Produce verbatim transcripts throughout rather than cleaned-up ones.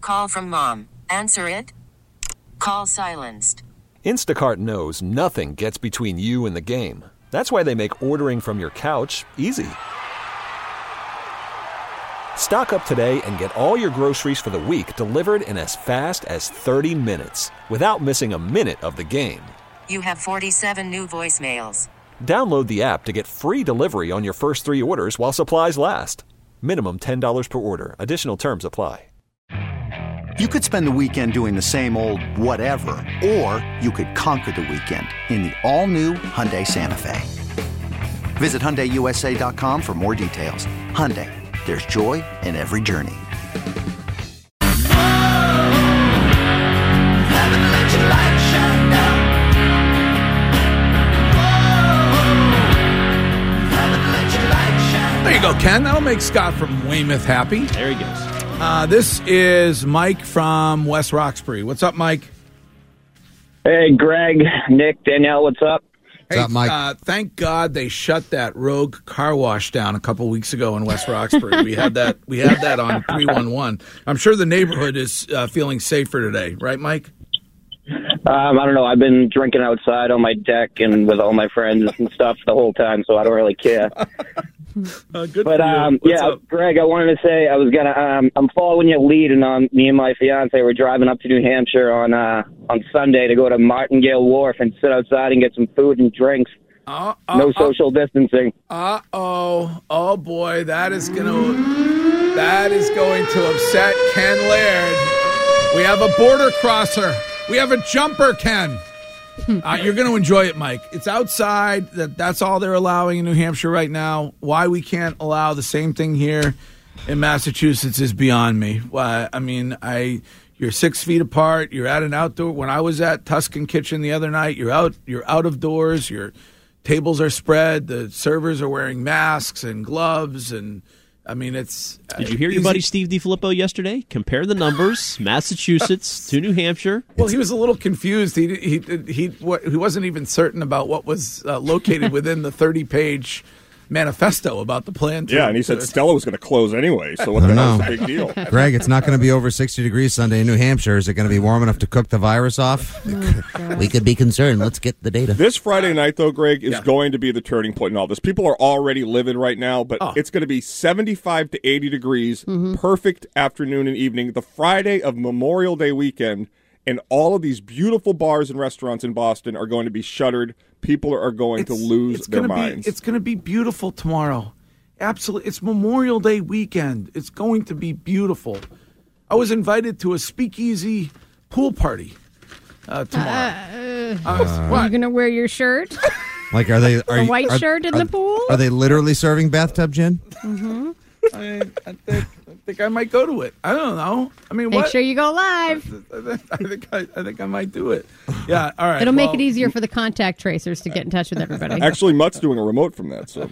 Call from mom. Answer it. Call silenced. Instacart knows nothing gets between you and the game. That's why they make ordering from your couch easy. Stock up today and get all your groceries for the week delivered in as fast as thirty minutes without missing a minute of the game. You have forty-seven new voicemails. Download the app to get free delivery on your first three orders while supplies last. Minimum ten dollars per order. Additional terms apply. You could spend the weekend doing the same old whatever, or you could conquer the weekend in the all-new Hyundai Santa Fe. Visit Hyundai U S A dot com for more details. Hyundai, there's joy in every journey. There you go, Ken. That'll make Scott from Weymouth happy. There he goes. Uh, this is Mike from West Roxbury. What's up, Mike? Hey, Greg, Nick, Danielle, what's up? Hey, up, Mike? Uh, thank God they shut that rogue car wash down a couple weeks ago in West Roxbury. we had that. We had that on three one one. I'm sure the neighborhood is uh, feeling safer today, right, Mike? Um, I don't know. I've been drinking outside on my deck and with all my friends and stuff the whole time, so I don't really care. Uh, good but um, yeah, up? Greg, I wanted to say I was gonna. Um, I'm following your lead, and um, me and my fiance were driving up to New Hampshire on uh, on Sunday to go to Martingale Wharf and sit outside and get some food and drinks. Uh, uh, no social uh, distancing. Uh oh, oh boy, that is gonna that is going to upset Ken Laird. We have a border crosser. We have a jumper, Ken. Uh, you're going to enjoy it, Mike. It's outside. That That's all they're allowing in New Hampshire right now. Why we can't allow the same thing here in Massachusetts is beyond me. Why? I mean, I you're six feet apart. You're at an outdoor. When I was at Tuscan Kitchen the other night, you're out. You're out of doors. Your tables are spread. The servers are wearing masks and gloves and. I mean, it's... Did you hear your buddy Steve DiFilippo yesterday? Compare the numbers, Massachusetts to New Hampshire. Well, he was a little confused. He he he, he wasn't even certain about what was uh, located within the thirty-page manifesto about the plan. To, yeah, and he said to, Stella was going to close anyway, so what the hell is the big deal? Greg, it's not going to be over sixty degrees Sunday in New Hampshire. Is it going to be warm enough to cook the virus off? Oh, we could be concerned. Let's get the data. This Friday night, though, Greg, is yeah. going to be the turning point in all this. People are already livid right now, but oh. it's going to be seventy-five to eighty degrees, mm-hmm. perfect afternoon and evening, the Friday of Memorial Day weekend, and all of these beautiful bars and restaurants in Boston are going to be shuttered. People are going it's, to lose their be, minds. It's going to be beautiful tomorrow. Absolutely. It's Memorial Day weekend. It's going to be beautiful. I was invited to a speakeasy pool party uh, tomorrow. Uh, uh, uh, are you going to wear your shirt? Like, are they are a you, white are, shirt in are, the pool? Are they literally serving bathtub gin? Mm-hmm. I, I, think, I think I might go to it. I don't know. I mean, make what? sure you go live. I think I, I think I might do it. Yeah. All right. It'll well, make it easier for the contact tracers to get in touch with everybody. Actually, Mutt's doing a remote from that. So,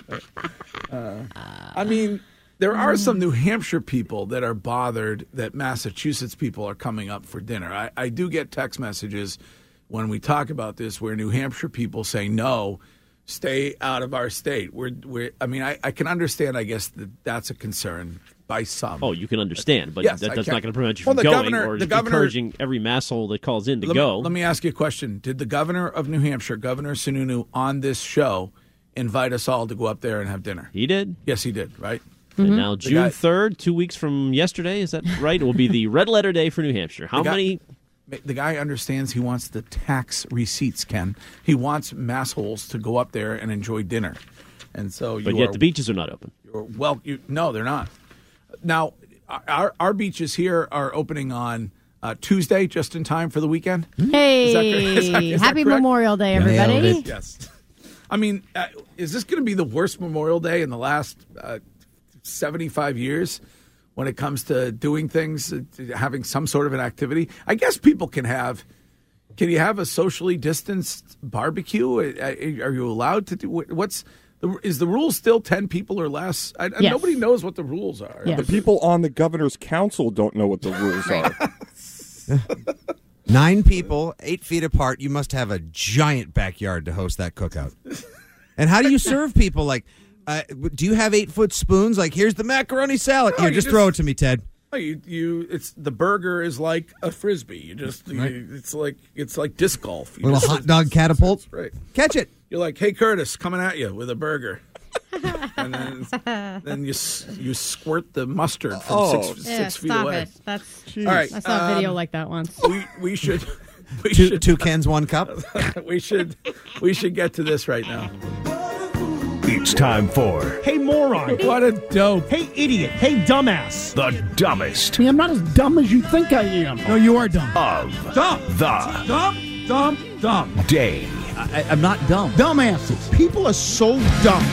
uh, I mean, there are some New Hampshire people that are bothered that Massachusetts people are coming up for dinner. I, I do get text messages when we talk about this where New Hampshire people say no. Stay out of our state. We're, we're. I mean, I, I can understand. I guess that that's a concern by some. Oh, you can understand, but yes, that, that's not going to prevent you well, from the going governor, or the governor, encouraging every masshole that calls in to let go. Me, let me ask you a question: did the governor of New Hampshire, Governor Sununu, on this show, invite us all to go up there and have dinner? He did. Yes, he did. Right. And mm-hmm. now June third, two weeks from yesterday, is that right? It will be the red letter day for New Hampshire. How guy, many? The guy understands he wants the tax receipts, Ken. He wants massholes to go up there and enjoy dinner. And so, you But yet are, the beaches are not open. You're, well, you, no, they're not. Now, our our beaches here are opening on uh, Tuesday, just in time for the weekend. Hey, is that, is that, is happy Memorial Day, everybody. Yes. I mean, uh, is this going to be the worst Memorial Day in the last uh, seventy-five years when it comes to doing things, uh, having some sort of an activity? I guess people can have. Can you have a socially distanced barbecue? Are you allowed to do what's the, is the rule still ten people or less? I, yes. Nobody knows what the rules are. Yes. The people on the governor's council don't know what the rules are. Nine people, eight feet apart. You must have a giant backyard to host that cookout. And how do you serve people? Like, uh, do you have eight foot spoons? Like, here's the macaroni salad. No, Here, just, just throw it to me, Ted. Oh, you, you, it's the burger is like a frisbee. You just, Right. you, it's like it's like disc golf. You Little just- hot dog catapult. That's right. Catch it. You're like, hey Curtis, coming at you with a burger, and then, then you s- you squirt the mustard from Oh. six, Yeah, six feet stop away. it. That's. All right, I saw a video um, like that once. We we should we Two, should two cans, one cup. we should we should get to this right now. It's time for Hey, moron. What a dope. Hey, idiot. Hey, dumbass. the dumbest I'm not as dumb as you think I am. No, you are dumb. of Dumb. the Dumb, dumb, dumb. day. I, I'm not dumb. Dumbasses. People are so dumb.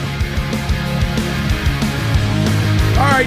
All right.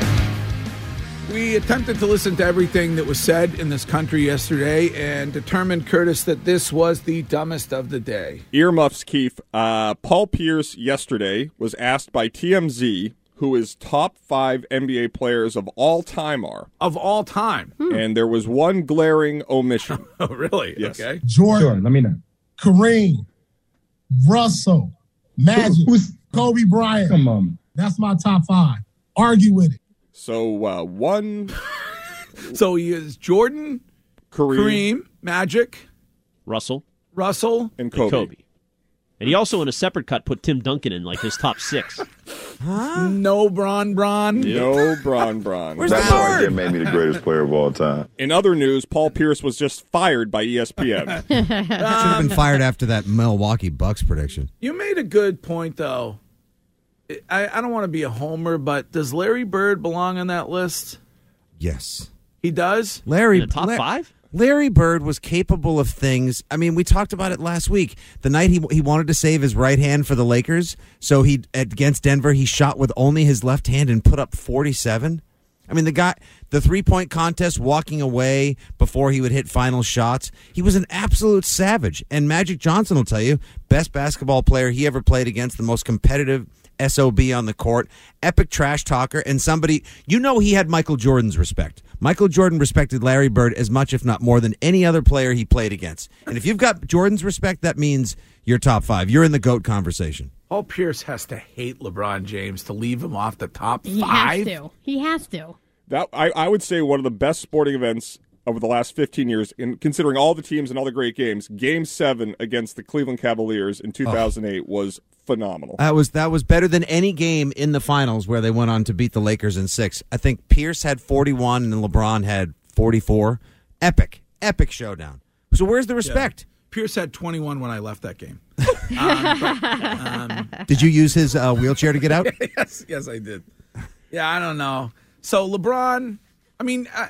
We attempted to listen to everything that was said in this country yesterday and determined, Curtis, that this was the dumbest of the day. Earmuffs, Keith. Uh, Paul Pierce yesterday was asked by T M Z who his top five N B A players of all time are. Of all time. And there was one glaring omission. Oh, really? Yes. Okay. Jordan, Sure, let me know. Kareem, Russell, Magic, Kobe Bryant. Come on. That's my top five. Argue with it. So uh, one, So he is Jordan, Kareem, Kareem, Magic, Russell, Russell, and Kobe. Kobe. And he also, in a separate cut, put Tim Duncan in like his top six. no Bron Bron. No Bron Bron. Where's That's the how I bird? get made me the greatest player of all time. In other news, Paul Pierce was just fired by E S P N. Should have been fired after that Milwaukee Bucks prediction. You made a good point, though. I, I don't want to be a homer, but does Larry Bird belong on that list? Yes. He does? Larry In the top La- five? Larry Bird was capable of things. I mean, we talked about it last week. The night he he wanted to save his right hand for the Lakers, so he against Denver, he shot with only his left hand and put up forty-seven. I mean, the guy, the three-point contest, walking away before he would hit final shots, he was an absolute savage. And Magic Johnson will tell you, best basketball player he ever played against, the most competitive S O B on the court, epic trash talker, and somebody, you know, he had Michael Jordan's respect. Michael Jordan respected Larry Bird as much, if not more, than any other player he played against. And if you've got Jordan's respect, that means you're top five. You're in the GOAT conversation. Paul Pierce has to hate LeBron James to leave him off the top He five. has to. He has to. That I, I would say one of the best sporting events over the last fifteen years, in considering all the teams and all the great games. Game seven against the Cleveland Cavaliers in two thousand eight oh. was phenomenal. That was that was better than any game in the finals where they went on to beat the Lakers in six. I think Pierce had forty-one and LeBron had forty-four. Epic, epic showdown. So where's the respect? Yeah. Pierce had twenty-one when I left that game. um, but, um, Did you use his uh, wheelchair to get out? yes, yes, I did. Yeah, I don't know. So LeBron, I mean, I,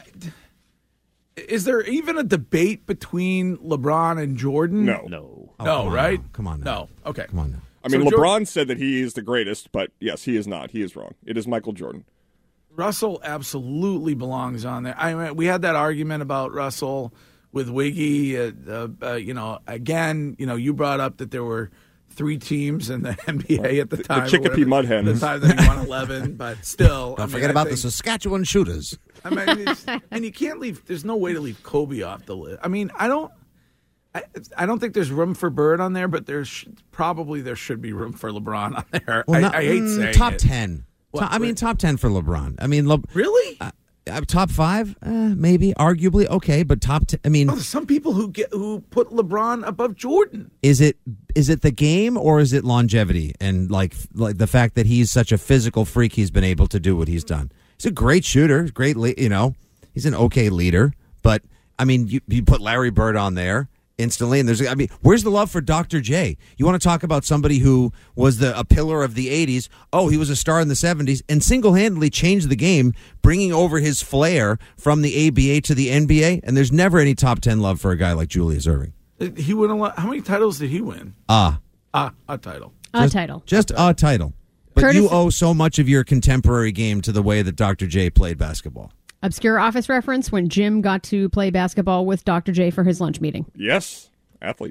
is there even a debate between LeBron and Jordan? No. No. Oh, no, come on right? now. Come on now. No. Okay. Come on now. I mean, So LeBron Jordan- said that he is the greatest, but yes, he is not. He is wrong. It is Michael Jordan. Russell absolutely belongs on there. I mean, we had that argument about Russell with Wiggy. Uh, uh, uh, you know, again, you know, you brought up that there were three teams in the N B A at the The- the time. or Chicopee whatever, Mudhens. The time that he won eleven, but still. Don't I mean, forget I about think, the Saskatchewan Shooters. I mean, it's, and you can't leave. There's no way to leave Kobe off the list. I mean, I don't. I, I don't think there's room for Bird on there, but there's probably there should be room for LeBron on there. Well, I, not- I hate mm, saying top it. ten. What, To- I mean, what? top ten for LeBron. I mean, Le- Really? uh, uh, top five, uh, maybe, arguably, okay, but top ten. I mean, Oh, there's some people who get who put LeBron above Jordan. is it is it the game or is it longevity and like like the fact that he's such a physical freak? He's been able to do what he's done. He's a great shooter, great, le- you know, he's an okay leader. But I mean, you, you put Larry Bird on there instantly, and there's, I mean, where's the love for Doctor J? You want to talk about somebody who was the a pillar of the eighties? Oh, he was a star in the seventies and single-handedly changed the game, bringing over his flair from the A B A to the N B A. And there's never any top ten love for a guy like Julius Erving. He won a lot. How many titles did he win? Ah, Ah, a title. A just, title. just a title. But Curtis- you owe so much of your contemporary game to the way that Doctor J played basketball. Obscure office reference when Jim got to play basketball with Doctor J for his lunch meeting. Yes, athlete.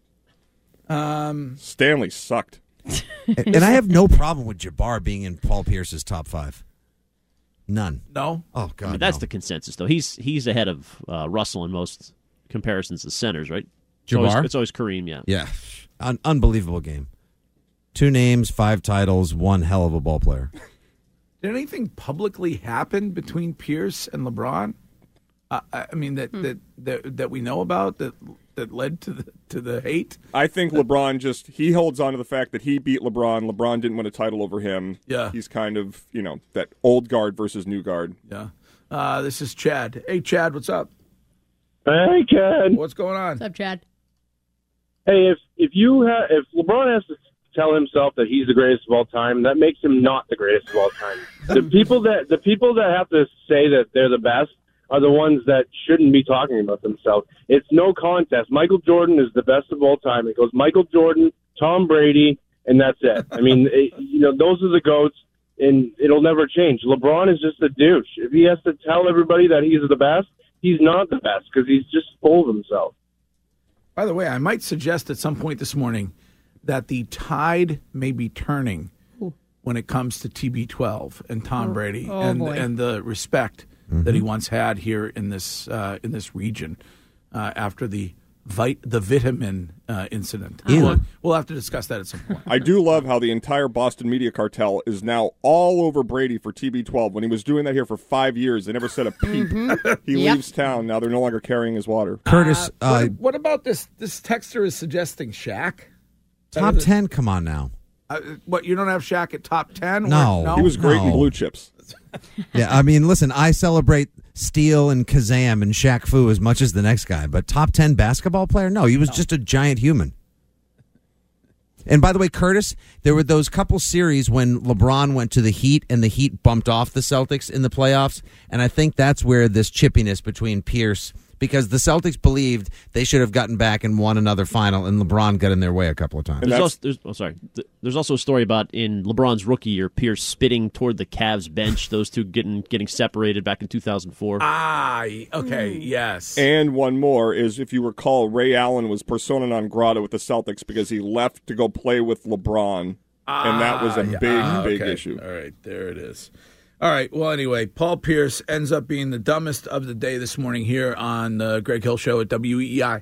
Um, Stanley sucked. and, and I have no problem with Jabbar being in Paul Pierce's top five. None. No. Oh God, But that's no. the consensus, though. He's he's ahead of uh, Russell in most comparisons to centers, right? It's always, Jabbar? it's always Kareem, yeah. Yeah, Un- unbelievable game. Two names, five titles, one hell of a ball player. did anything publicly happen between Pierce and LeBron? Uh, I mean that, hmm. that that that we know about that that led to the to the hate. I think LeBron just he holds on to the fact that he beat LeBron. LeBron didn't win a title over him. Yeah, he's kind of you know that old guard versus new guard. Yeah. Uh, this is Chad. Hey, Chad, what's up? Hey, Chad. What's going on? What's up, Chad? Hey, if if you ha- if LeBron has to tell himself that he's the greatest of all time, that makes him not the greatest of all time. The people that the people that have to say that they're the best are the ones that shouldn't be talking about themselves. It's no contest. Michael Jordan is the best of all time. It goes Michael Jordan, Tom Brady, and that's it. I mean, it, you know, those are the GOATs, and it'll never change. LeBron is just a douche. If he has to tell everybody that he's the best, he's not the best because he's just full of himself. By the way, I might suggest at some point this morning that the tide may be turning Ooh. when it comes to T B twelve and Tom oh. Brady oh, and boy. and the respect mm-hmm. that he once had here in this uh, in this region uh, after the vit- the vitamin uh, incident. We'll, we'll have to discuss that at some point. I do love how the entire Boston media cartel is now all over Brady for T B twelve. When he was doing that here for five years, they never said a peep. Mm-hmm. He yep. leaves town. Now they're no longer carrying his water. Curtis, uh, uh, what, what about this? This texter is suggesting Shaq. Top ten, come on now. Uh, what, you don't have Shaq at top ten? No. no? He was great no. in blue chips. Yeah, I mean, listen, I celebrate Steele and Kazam and Shaq Fu as much as the next guy, but top ten basketball player? No, he was no. just a giant human. And by the way, Curtis, there were those couple series when LeBron went to the Heat and the Heat bumped off the Celtics in the playoffs, and I think that's where this chippiness between Pierce, because the Celtics believed they should have gotten back and won another final, and LeBron got in their way a couple of times. There's also, there's, oh, sorry. There's also a story about in LeBron's rookie year, Pierce spitting toward the Cavs bench, those two getting getting separated back in two thousand four. Ah, okay, yes. And one more is, if you recall, Ray Allen was persona non grata with the Celtics because he left to go play with LeBron, ah, and that was a big, ah, big okay. issue. All right, there it is. All right. Well, anyway, Paul Pierce ends up being the dumbest of the day this morning here on the Greg Hill Show at W E E I.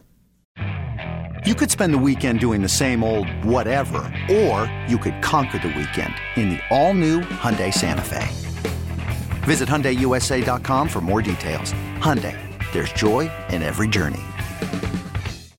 You could spend the weekend doing the same old whatever, or you could conquer the weekend in the all-new Hyundai Santa Fe. Visit Hyundai U S A dot com for more details. Hyundai, there's joy in every journey.